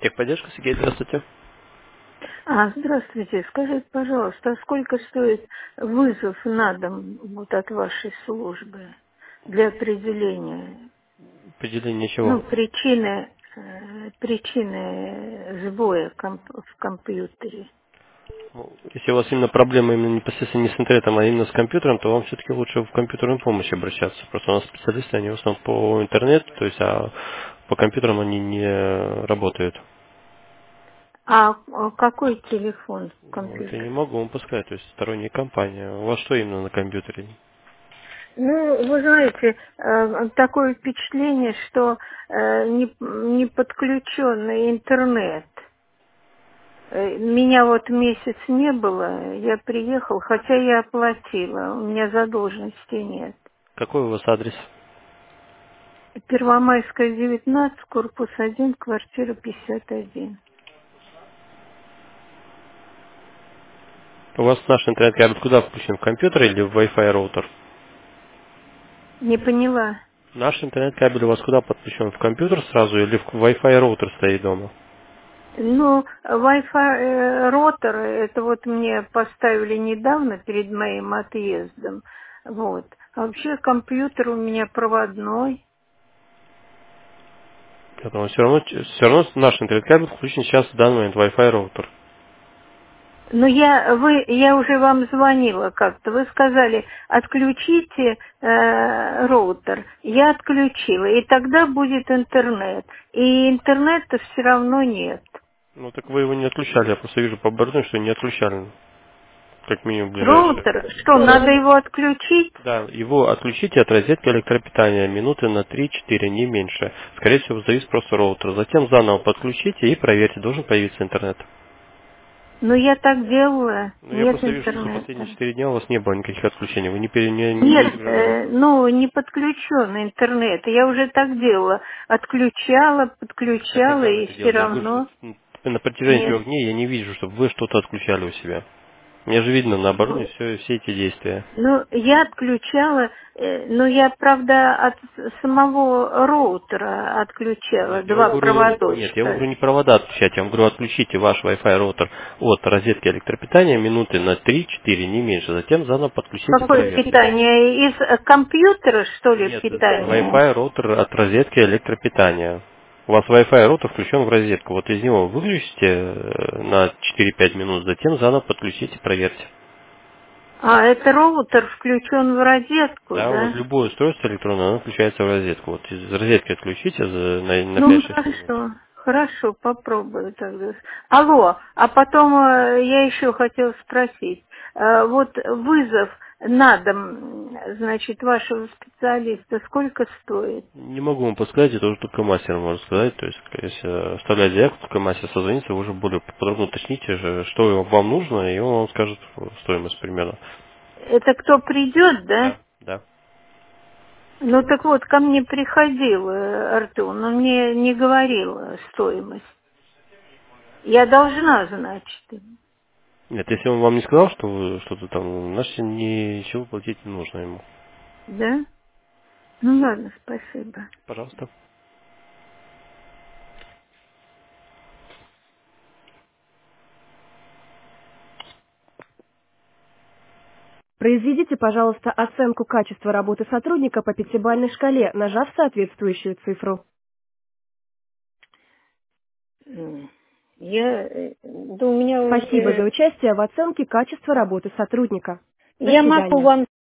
Техподдержка, Сергей, здравствуйте. Здравствуйте. Скажите, пожалуйста, а сколько стоит вызов на дом вот от вашей службы для определения, Определение чего? ну, причины сбоя в компьютере? Ну, если у вас именно проблема именно непосредственно не с интернетом, а именно с компьютером, то вам все-таки лучше в компьютерную помощь обращаться. Просто у нас специалисты, они в основном по интернету, то есть, а по компьютерам они не работают. Какой телефон Вот, я не компьютер? могу вам подсказать, то есть сторонняя компания. У вас что именно на компьютере? Ну, вы знаете, такое впечатление, что не подключенный интернет. Меня вот месяц не было, я приехал, хотя я оплатила, у меня задолженности нет. Какой у вас адрес? Первомайская, 19, корпус 1, квартира 51. У вас наш интернет-кабель куда включен? В компьютер или в Wi-Fi роутер? Не поняла. Наш интернет-кабель у вас куда подключен? В компьютер сразу или в Wi-Fi роутер стоит дома? Ну, Wi-Fi ротор, это вот мне поставили недавно перед моим отъездом. Вот. А вообще компьютер у меня проводной. Поэтому все равно наш интернет-кабель включен сейчас в данный момент Wi-Fi роутер. Ну, я уже вам звонила как-то. Вы сказали, отключите роутер. Я отключила, и тогда будет интернет. И интернета все равно нет. Ну так вы его не отключали, я просто вижу по борду, что не отключали, как минимум ближайшее. Роутер, что, надо его отключить? Да, его отключите от розетки электропитания минуты на 3-4, не меньше. Скорее всего, завис просто роутер. Затем заново подключите и проверьте, должен появиться интернет. Ну, я так делала, Ну, я нет просто вижу, что за последние интернета. 4 дня у вас не было никаких отключений, вы не Нет, загружали. ну, не подключен интернет. Я уже так делала. Отключала, Так подключала, когда вы и это все делали? Вы же равно на протяжении нет. 3 дней я не вижу, чтобы вы что-то отключали у себя. Мне же видно на обороне все эти действия. Ну, я отключала, ну, я, правда, от самого роутера отключала Нет, я вам два говорю, нет, я вам проводочка. говорю не провода отключать, я вам говорю, отключите ваш Wi-Fi роутер от розетки электропитания минуты на 3-4, не меньше. Затем заново подключите, Какое проверьте. питание? Из компьютера, что ли, Нет, питание? Wi-Fi роутер от розетки электропитания. У вас Wi-Fi роутер включен в розетку. Вот из него выключите на 4-5 минут, затем заново подключите, проверьте. Это роутер включен в розетку, Да, вот да? любое устройство электронное, оно включается в розетку. Вот из розетки отключите на Ну, 5-6 минут. хорошо, хорошо, попробую тогда. Алло, а потом я еще хотела спросить. Вот вызов на дом, значит, вашего специалиста сколько стоит? Не могу вам подсказать, это уже только мастер может сказать. То есть, если оставлять заявку, только мастер созвонится, вы уже более подробно уточните, что вам нужно, и он вам скажет стоимость примерно. Это кто придет, да? Да, да. Ну так вот, ко мне приходил Артур, но мне не говорил стоимость. Я должна, значит, Нет, если он вам не сказал, что вы что-то там, значит, ничего платить не нужно ему. да? Ну ладно, спасибо. Пожалуйста. Произведите, пожалуйста, оценку качества работы сотрудника по пятибалльной шкале, нажав соответствующую цифру. М. Да у меня Спасибо за уже... участие в оценке качества работы сотрудника. До Я могу свидания. вам